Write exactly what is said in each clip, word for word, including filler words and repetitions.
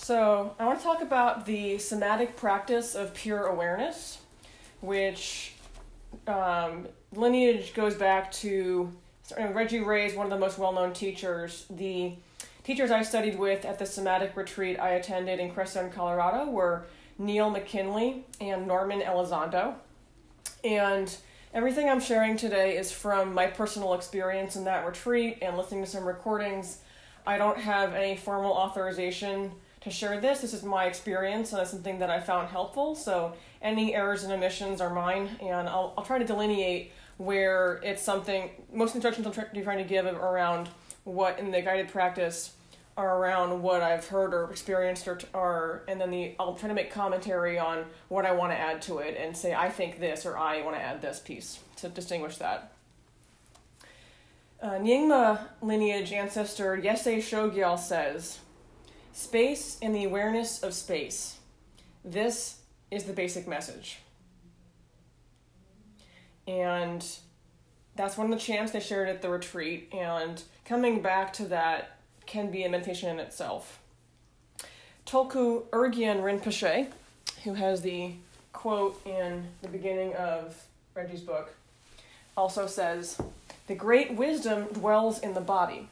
So I want to talk about the somatic practice of pure awareness, which um, lineage goes back to Reggie Ray is one of the most well-known teachers. The teachers I studied with at the somatic retreat I attended in Crestone, Colorado were Neil McKinley and Norman Elizondo. And everything I'm sharing today is from my personal experience in that retreat and listening to some recordings. I don't have any formal authorization to share this. This is my experience, and it's something that I found helpful. So any errors and omissions are mine, and I'll, I'll try to delineate where it's something, most instructions I'm trying to give around what in the guided practice are around what I've heard or experienced, or, or and then the I'll try to make commentary on what I want to add to it and say I think this or I want to add this piece to distinguish that. Uh, Nyingma lineage ancestor Yeshe Chogyal says, "Space and the awareness of space. This is the basic message." And that's one of the chants they shared at the retreat, and coming back to that can be a meditation in itself. Tulku Urgyen Rinpoche, who has the quote in the beginning of Reggie's book, also says, "The great wisdom dwells in the body."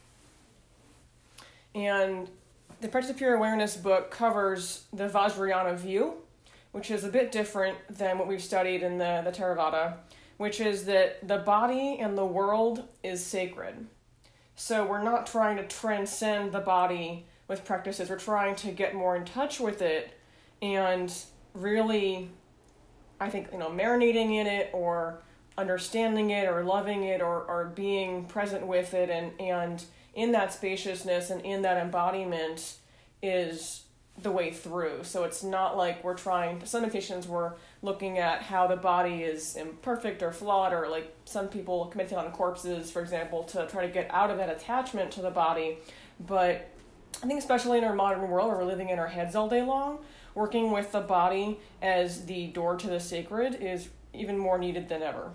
And the Practice of Pure Awareness book covers the Vajrayana view, which is a bit different than what we've studied in the, the Theravada, which is that the body and the world is sacred. So we're not trying to transcend the body with practices. We're trying to get more in touch with it and really, I think, you know, marinating in it or understanding it or loving it or, or being present with it. And, and in that spaciousness and in that embodiment is the way through. So it's not like we're trying, some meditations we're looking at how the body is imperfect or flawed, or like some people meditate on corpses, for example, to try to get out of that attachment to the body. But I think especially in our modern world where we're living in our heads all day long, working with the body as the door to the sacred is even more needed than ever.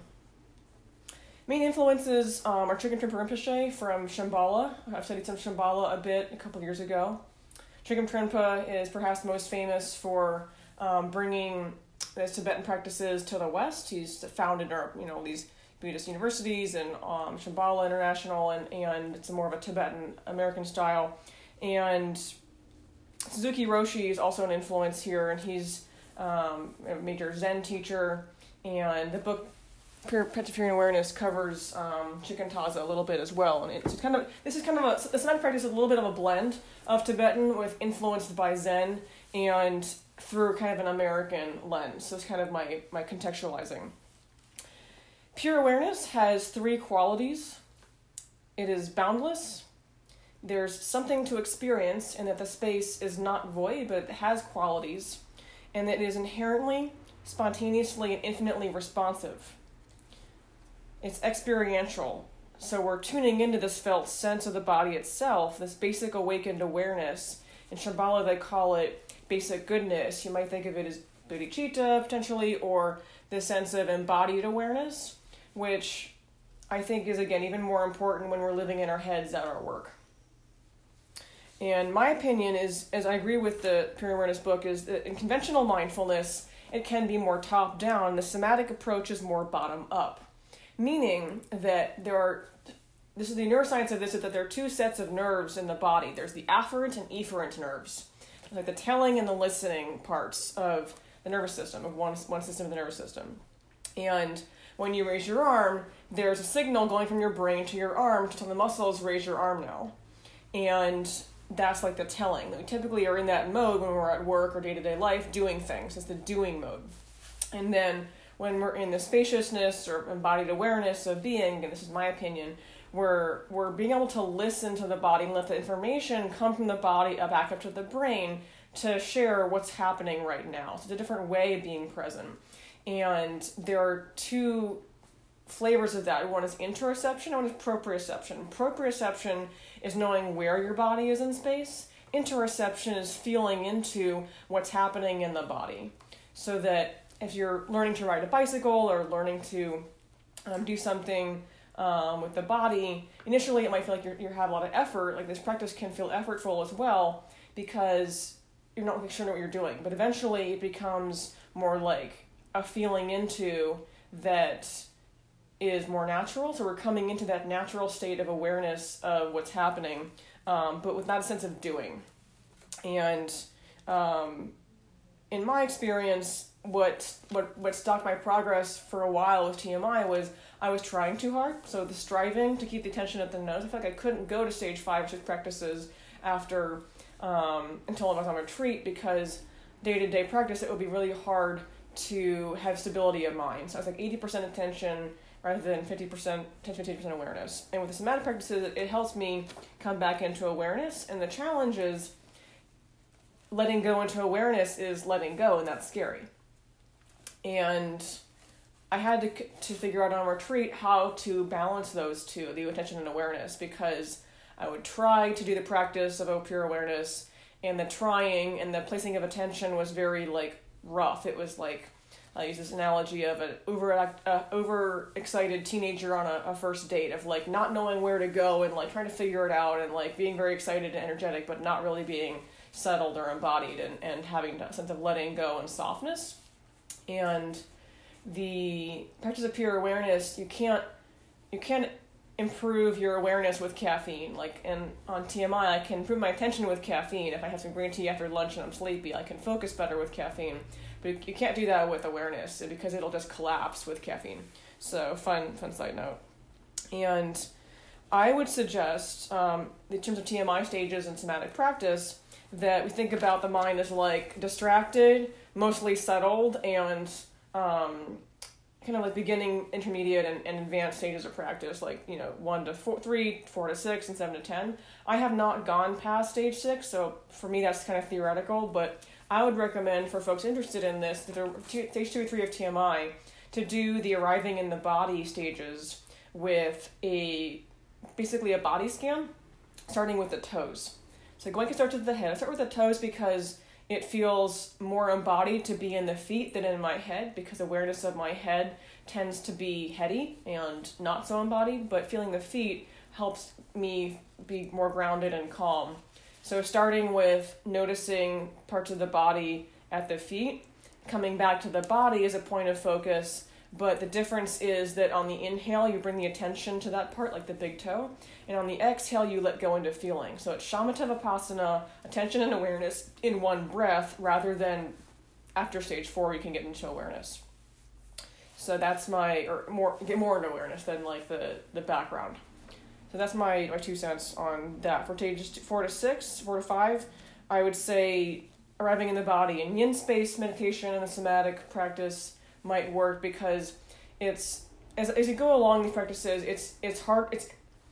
Main influences um, are Trigub Trungpa Rinpoche from Shambhala. I've studied some Shambhala a bit a couple of years ago. Trigub Trungpa is perhaps most famous for um, bringing his Tibetan practices to the West. He's founded, you know, these Buddhist universities and um, Shambhala International, and, and it's more of a Tibetan American style. And Suzuki Roshi is also an influence here, and he's um, a major Zen teacher. And the book Pure Practice of Pure Awareness covers um, Shikantaza a little bit as well. And it's kind of this is kind of a the somatic practice is a little bit of a blend of Tibetan with influenced by Zen and through kind of an American lens. So it's kind of my, my contextualizing. Pure awareness has three qualities. It is boundless. There's something to experience, and that the space is not void, but it has qualities. And that it is inherently, spontaneously, and infinitely responsive. It's experiential. So we're tuning into this felt sense of the body itself, this basic awakened awareness. In Shambhala, they call it basic goodness. You might think of it as bodhicitta, potentially, or the sense of embodied awareness, which I think is, again, even more important when we're living in our heads at our work. And my opinion is, as I agree with the Pure Awareness book, is that in conventional mindfulness, it can be more top-down. The somatic approach is more bottom-up, meaning that there are, this is the neuroscience of this, is that there are two sets of nerves in the body. There's the afferent and efferent nerves, like the telling and the listening parts of the nervous system, of one, one system of the nervous system. And when you raise your arm, there's a signal going from your brain to your arm to tell the muscles, raise your arm now. And that's like the telling. We typically are in that mode when we're at work or day-to-day life doing things. It's the doing mode. And then when we're in the spaciousness or embodied awareness of being, and this is my opinion, we're, we're being able to listen to the body and let the information come from the body up back up to the brain to share what's happening right now. So it's a different way of being present. And there are two flavors of that. One is interoception, and one is proprioception. Proprioception is knowing where your body is in space. Interoception is feeling into what's happening in the body. So that if you're learning to ride a bicycle or learning to um, do something um, with the body, initially it might feel like you're, you have a lot of effort. Like this practice can feel effortful as well, because you're not really sure what you're doing. But eventually it becomes more like a feeling into that is more natural. So we're coming into that natural state of awareness of what's happening, um, but with not a sense of doing. And um, in my experience, what what what stopped my progress for a while with T M I was I was trying too hard. So the striving to keep the attention at the nose, I felt like I couldn't go to stage five or six practices after um, until I was on retreat, because day-to-day practice it would be really hard to have stability of mind. So I was like eighty percent attention rather than fifty percent attention, fifty percent awareness. And with the somatic practices, it, it helps me come back into awareness. And the challenge is letting go into awareness is letting go, and that's scary. And I had to to figure out on retreat how to balance those two, the attention and awareness, because I would try to do the practice of oh, pure awareness, and the trying and the placing of attention was very like rough. It was like, I use this analogy of an over uh, overexcited teenager on a, a first date, of like not knowing where to go and like trying to figure it out, and like being very excited and energetic, but not really being settled or embodied, and, and having a sense of letting go and softness. And the practice of pure awareness, you can't you can't improve your awareness with caffeine. Like, and on T M I, I can improve my attention with caffeine. If I have some green tea after lunch and I'm sleepy, I can focus better with caffeine. But you can't do that with awareness, because it'll just collapse with caffeine. So fun fun side note. And I would suggest, um, in terms of T M I stages and somatic practice, that we think about the mind as like distracted, mostly settled, and um, kind of like beginning, intermediate, and, and advanced stages of practice, like, you know, one to four, three, four to six, and seven to ten. I have not gone past stage six, so for me that's kind of theoretical, but I would recommend for folks interested in this, that are stage two or three of T M I, to do the arriving in the body stages with a, basically a body scan, starting with the toes. So going to start with the head. I start with the toes because it feels more embodied to be in the feet than in my head, because awareness of my head tends to be heady and not so embodied, but feeling the feet helps me be more grounded and calm. So starting with noticing parts of the body at the feet, coming back to the body as a point of focus, but the difference is that on the inhale, you bring the attention to that part, like the big toe, and on the exhale, you let go into feeling. So it's Shamatha Vipassana, attention and awareness in one breath, rather than after stage four, you can get into awareness. So that's my, or more, get more into awareness than like the, the background. So that's my, my two cents on that. For stages four to six, four to five, I would say arriving in the body and yin space meditation and the somatic practice might work, because it's, as as you go along these practices, it's it's hard, it's,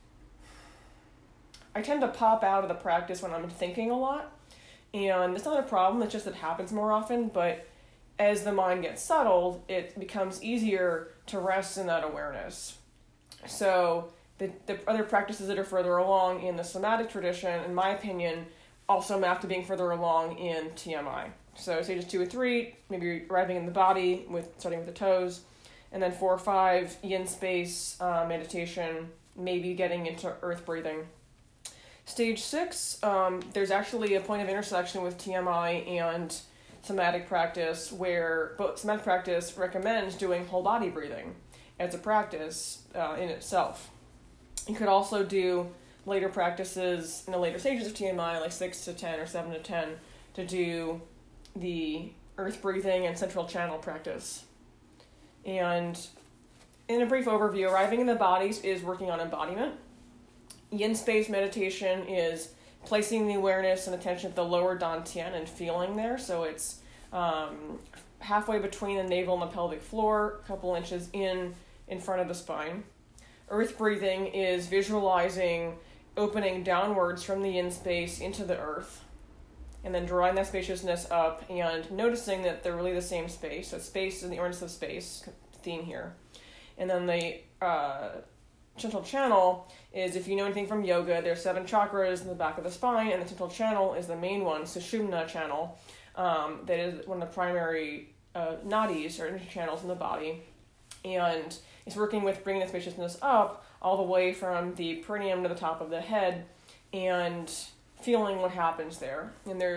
I tend to pop out of the practice when I'm thinking a lot, and it's not a problem, it's just it happens more often, but as the mind gets settled, it becomes easier to rest in that awareness. So the, the other practices that are further along in the somatic tradition, in my opinion, also map to being further along in T M I. So stages two or three, maybe arriving in the body, with starting with the toes, and then four or five, yin space, uh, meditation, maybe getting into earth breathing. Stage six, um, there's actually a point of intersection with T M I and somatic practice, where both somatic practice recommends doing whole body breathing as a practice uh, in itself. You could also do later practices in the later stages of T M I, like six to ten or seven to ten, to do the earth breathing and central channel practice. And in a brief overview, arriving in the bodies is working on embodiment. Yin space meditation is placing the awareness and attention at the lower dantian and feeling there. So it's um, halfway between the navel and the pelvic floor, a couple inches in, in front of the spine. Earth breathing is visualizing opening downwards from the yin space into the earth, and then drawing that spaciousness up and noticing that they're really the same space. So space and the awareness of space theme here. And then the uh, central channel is, if you know anything from yoga, there's seven chakras in the back of the spine, and the central channel is the main one, Sushumna channel. Um, that is one of the primary uh, nadis, or energy channels in the body. And it's working with bringing the spaciousness up all the way from the perineum to the top of the head, and feeling what happens there. And there's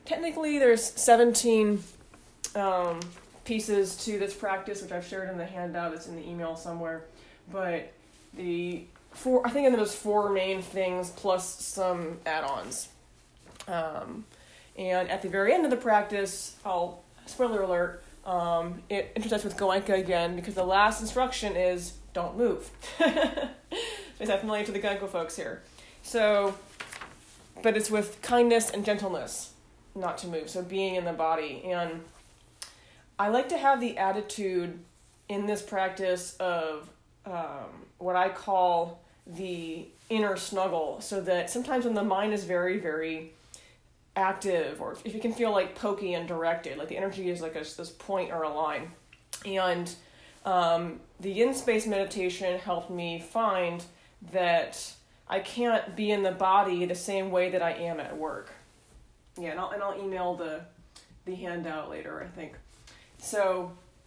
technically there's seventeen um, pieces to this practice, which I've shared in the handout. It's in the email somewhere. But the four, I think in those four main things plus some add-ons. Um, and at the very end of the practice, I'll, spoiler alert, um, it intersects with Goenka again, because the last instruction is don't move. Is that familiar to the Goenka folks here? So, but it's with kindness and gentleness, not to move. So being in the body. And I like to have the attitude in this practice of um, what I call the inner snuggle, so that sometimes when the mind is very, very active, or if you can feel like pokey and directed, like the energy is like a, this point or a line. And um, the yin space meditation helped me find that I can't be in the body the same way that I am at work. Yeah, and I'll, and I'll email the the handout later, I think. So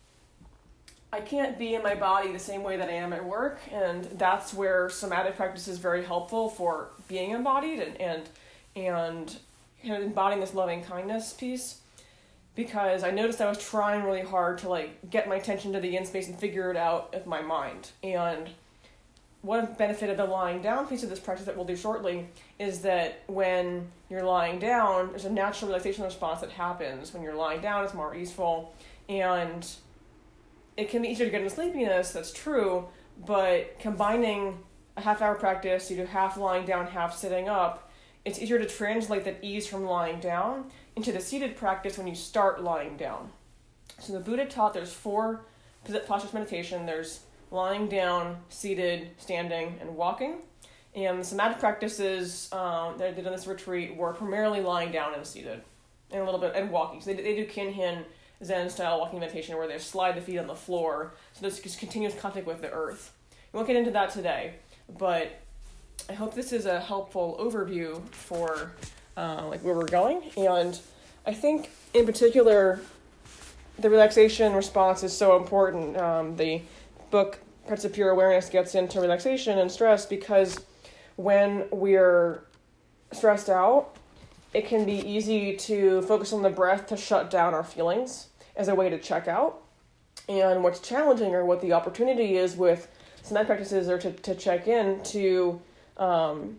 I can't be in my body the same way that I am at work, and that's where somatic practice is very helpful for being embodied and and and you know, embodying this loving kindness piece. Because I noticed I was trying really hard to like get my attention to the yin space and figure it out with my mind. And one benefit of the lying down piece of this practice that we'll do shortly is that when you're lying down, there's a natural relaxation response that happens. When you're lying down, it's more easeful. And it can be easier to get into sleepiness, that's true, but combining a half hour practice, you do half lying down, half sitting up, it's easier to translate that ease from lying down into the seated practice when you start lying down. So the Buddha taught there's four postures meditation. There's lying down, seated, standing, and walking. And the somatic practices um, that I did on this retreat were primarily lying down and seated, and a little bit, and walking. So they, they do Kinhin Zen-style walking meditation where they slide the feet on the floor, so there's just continuous contact with the earth. We won't get into that today, but I hope this is a helpful overview for uh, like where we're going. And I think in particular, the relaxation response is so important. Um, the book Practice of Pure Awareness gets into relaxation and stress because when we're stressed out, it can be easy to focus on the breath to shut down our feelings as a way to check out. And what's challenging, or what the opportunity is with somatic practices, are to, to check in, to um,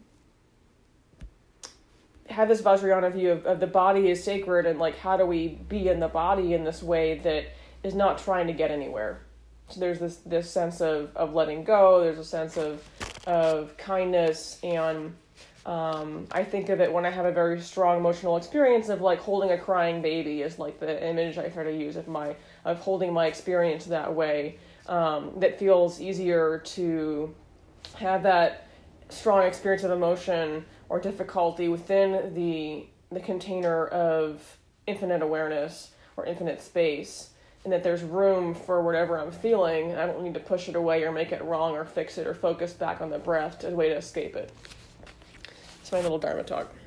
have this Vajrayana view of, of the body is sacred, and like how do we be in the body in this way that is not trying to get anywhere. So there's this this sense of, of letting go, there's a sense of of kindness, and um, I think of it when I have a very strong emotional experience of like holding a crying baby is like the image I try to use of my of holding my experience that way. Um, that feels easier to have that strong experience of emotion or difficulty within the the container of infinite awareness or infinite space, and that there's room for whatever I'm feeling, and I don't need to push it away or make it wrong or fix it or focus back on the breath as a way to escape it. It's my little Dharma talk.